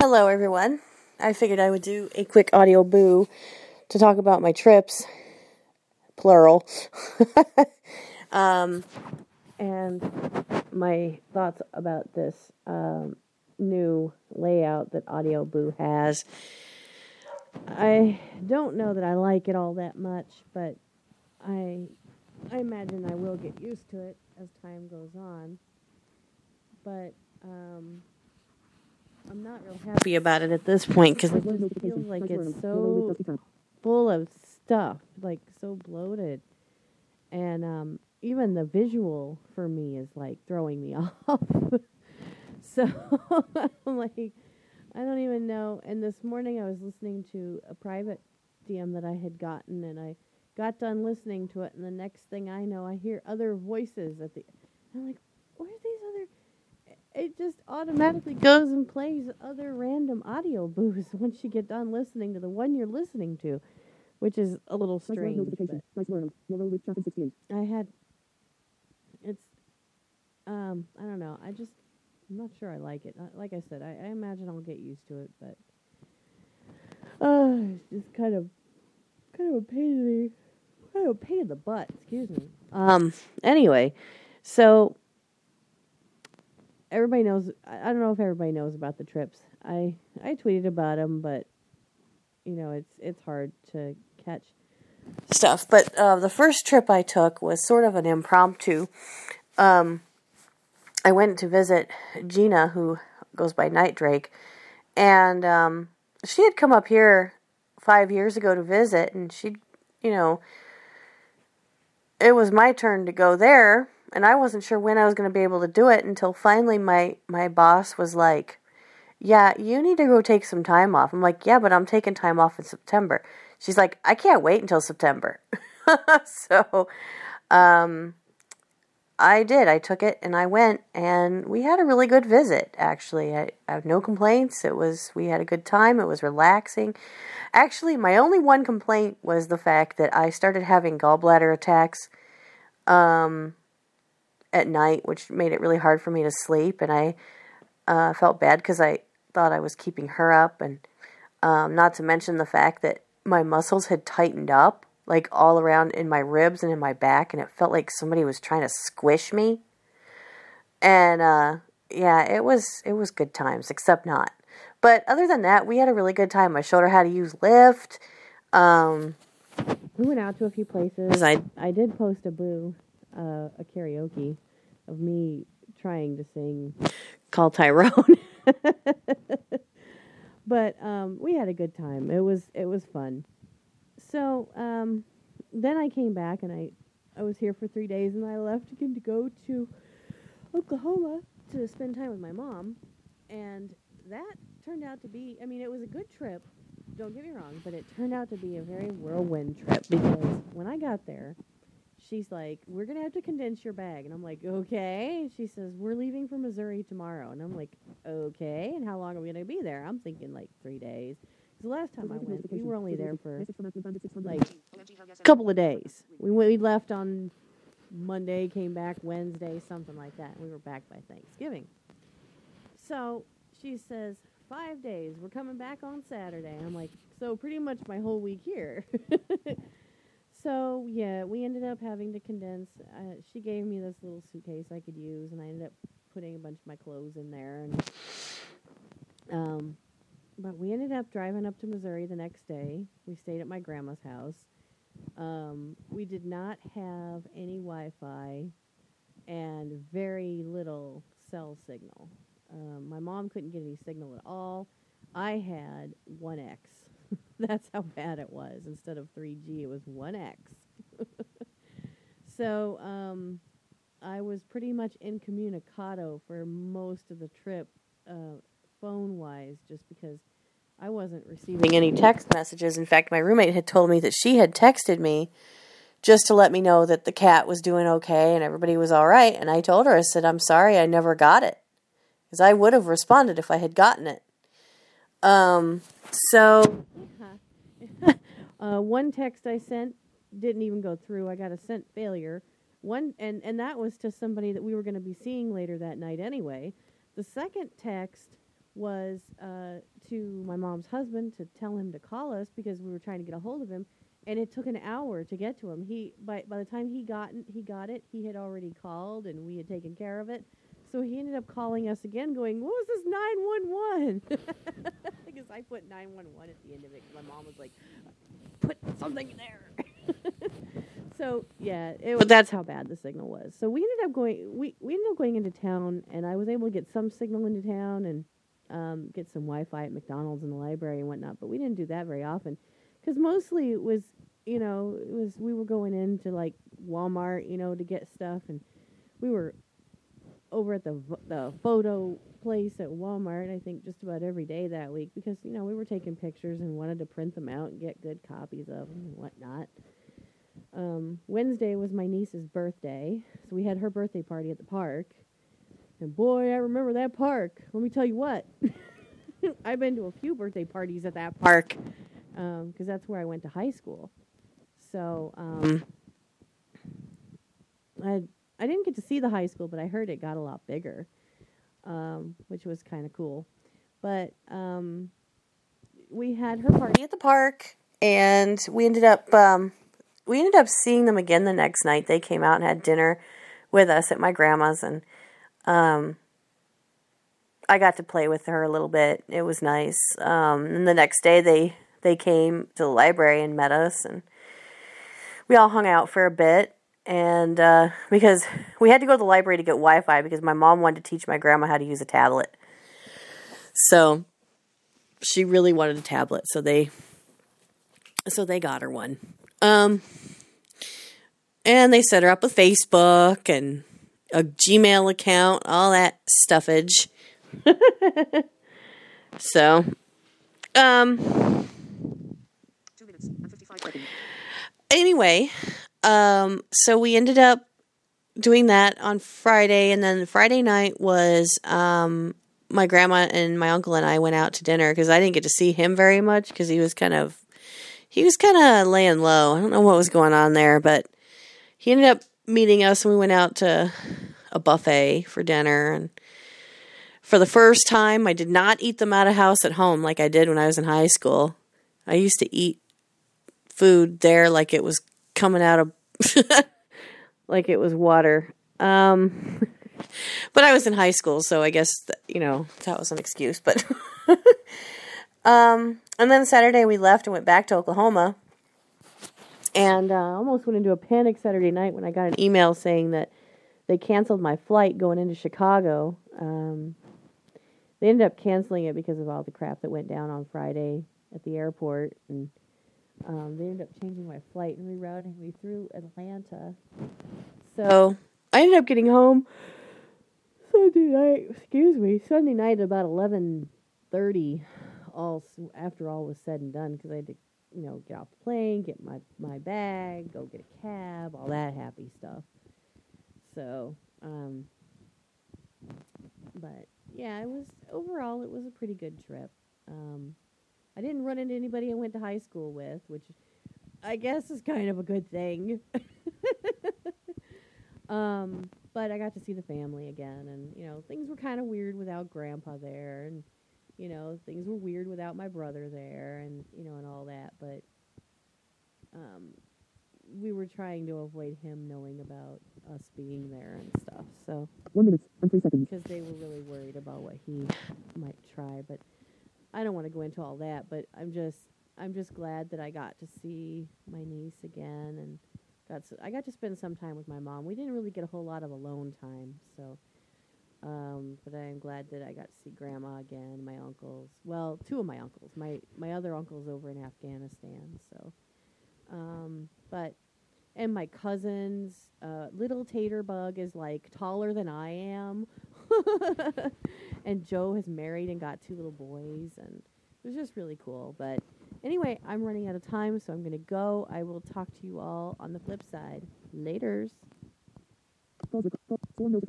Hello, everyone. I figured I would do a quick audio boo to talk about my trips, plural, and my thoughts about this new layout that Audio Boo has. I don't know that I like it all that much, but I imagine I will get used to it as time goes on. But I'm not real happy about it at this point because it just feels like it's so full of stuff, like so bloated. And even the visual for me is like throwing me off. So I'm like, I don't even know. And this morning I was listening to a private DM that I had gotten, and I got done listening to it, and the next thing I know, I hear other voices at the. I'm like, where's these other? It just automatically goes and plays other random audio boos once you get done listening to the one you're listening to, which is a little strange. I had, it's, I don't know. I'm not sure I like it. Like I said, I imagine I'll get used to it, but it's just kind of a pain in the butt. Excuse me. Anyway, so. Everybody knows. I don't know if everybody knows about the trips. I tweeted about them, but it's hard to catch stuff. But the first trip I took was sort of an impromptu. I went to visit Gina, who goes by Night Drake, and she had come up here 5 years ago to visit, and she, it was my turn to go there. And I wasn't sure when I was going to be able to do it until finally my boss was like, yeah, you need to go take some time off. I'm like, yeah, but I'm taking time off in September. She's like, I can't wait until September. So I did. I took it and I went, and we had a really good visit, actually. I have no complaints. We had a good time. It was relaxing. Actually, my only one complaint was the fact that I started having gallbladder attacks at night, which made it really hard for me to sleep, and I felt bad because I thought I was keeping her up, and not to mention the fact that my muscles had tightened up, like all around in my ribs and in my back, and it felt like somebody was trying to squish me. And yeah, it was good times, except not. But other than that, we had a really good time. I showed her how to use Lyft. We went out to a few places. I did post a karaoke of me trying to sing Call Tyrone. But we had a good time. It was fun. So then I came back, and I was here for 3 days, and I left again to go to Oklahoma to spend time with my mom. And that turned out to be, it was a good trip, don't get me wrong, but it turned out to be a very whirlwind trip, because when I got there, she's like, we're going to have to condense your bag. And I'm like, okay. She says, we're leaving for Missouri tomorrow. And I'm like, okay. And how long are we going to be there? I'm thinking like 3 days. Because the last time I went, we were only there for like a couple of days. We left on Monday, came back Wednesday, something like that. We were back by Thanksgiving. So she says, 5 days. We're coming back on Saturday. I'm like, so pretty much my whole week here. So, yeah, we ended up having to condense. She gave me this little suitcase I could use, and I ended up putting a bunch of my clothes in there. And but we ended up driving up to Missouri the next day. We stayed at my grandma's house. We did not have any Wi-Fi and very little cell signal. My mom couldn't get any signal at all. I had 1X. That's how bad it was. Instead of 3G, it was 1X. So I was pretty much incommunicado for most of the trip, phone-wise, just because I wasn't receiving any text messages. In fact, my roommate had told me that she had texted me just to let me know that the cat was doing okay and everybody was all right. And I told her, I said, I'm sorry, I never got it. Because I would have responded if I had gotten it. So one text I sent didn't even go through. I got a sent failure. And that was to somebody that we were going to be seeing later that night anyway. The second text was to my mom's husband to tell him to call us because we were trying to get a hold of him, and it took an hour to get to him. By the time he got it, he had already called, and we had taken care of it. So he ended up calling us again, going, "What was this 911?" Because I put 911 at the end of it. My mom was like, "Put something there." So yeah, but that's how bad the signal was. So we ended up going. We ended up going into town, and I was able to get some signal into town and get some Wi-Fi at McDonald's and the library and whatnot. But we didn't do that very often, because mostly it was we were going into like Walmart, to get stuff, and we were over at the photo place at Walmart, I think just about every day that week, because we were taking pictures and wanted to print them out and get good copies of them and whatnot. Wednesday was my niece's birthday, so we had her birthday party at the park, and boy, I remember that park. Let me tell you what, I've been to a few birthday parties at that park, because that's where I went to high school. So I didn't get to see the high school, but I heard it got a lot bigger, which was kind of cool. But we had her party at the park, and we ended up seeing them again the next night. They came out and had dinner with us at my grandma's, and I got to play with her a little bit. It was nice. And the next day they came to the library and met us, and we all hung out for a bit. And because we had to go to the library to get Wi-Fi because my mom wanted to teach my grandma how to use a tablet. So she really wanted a tablet, so they got her one. And they set her up with Facebook and a Gmail account, all that stuffage. So, 2 minutes and 55 seconds. Anyway, so we ended up doing that on Friday, and then Friday night was my grandma and my uncle and I went out to dinner because I didn't get to see him very much because he was kind of laying low. I don't know what was going on there, but he ended up meeting us, and we went out to a buffet for dinner. And for the first time, I did not eat them out of house at home like I did when I was in high school. I used to eat food there like it was coming out of like it was water. But I was in high school, so I guess that was an excuse. But and then Saturday we left and went back to Oklahoma, and almost went into a panic Saturday night when I got an email saying that they canceled my flight going into Chicago. They ended up canceling it because of all the crap that went down on Friday at the airport, and they ended up changing my flight and rerouting me through Atlanta. So I ended up getting home Sunday night at about 11:30, after all was said and done, because I had to, get off the plane, get my bag, go get a cab, all that happy stuff. So, but yeah, it was a pretty good trip. I didn't run into anybody I went to high school with, which I guess is kind of a good thing. But I got to see the family again, and, things were kind of weird without Grandpa there, and, things were weird without my brother there, and, and all that, but, we were trying to avoid him knowing about us being there and stuff, so. 1 minute and 3 seconds. Because they were really worried about what he might try, but I don't want to go into all that, but I'm just glad that I got to see my niece again, and I got to spend some time with my mom. We didn't really get a whole lot of alone time, so, but I am glad that I got to see Grandma again, my uncles. Well, 2 of my uncles. My other uncle's over in Afghanistan, so, and my cousins. Little Taterbug is like taller than I am, and Joe has married and got 2 little boys, and it was just really cool. But anyway, I'm running out of time, so I'm going to go. I will talk to you all on the flip side. Laters.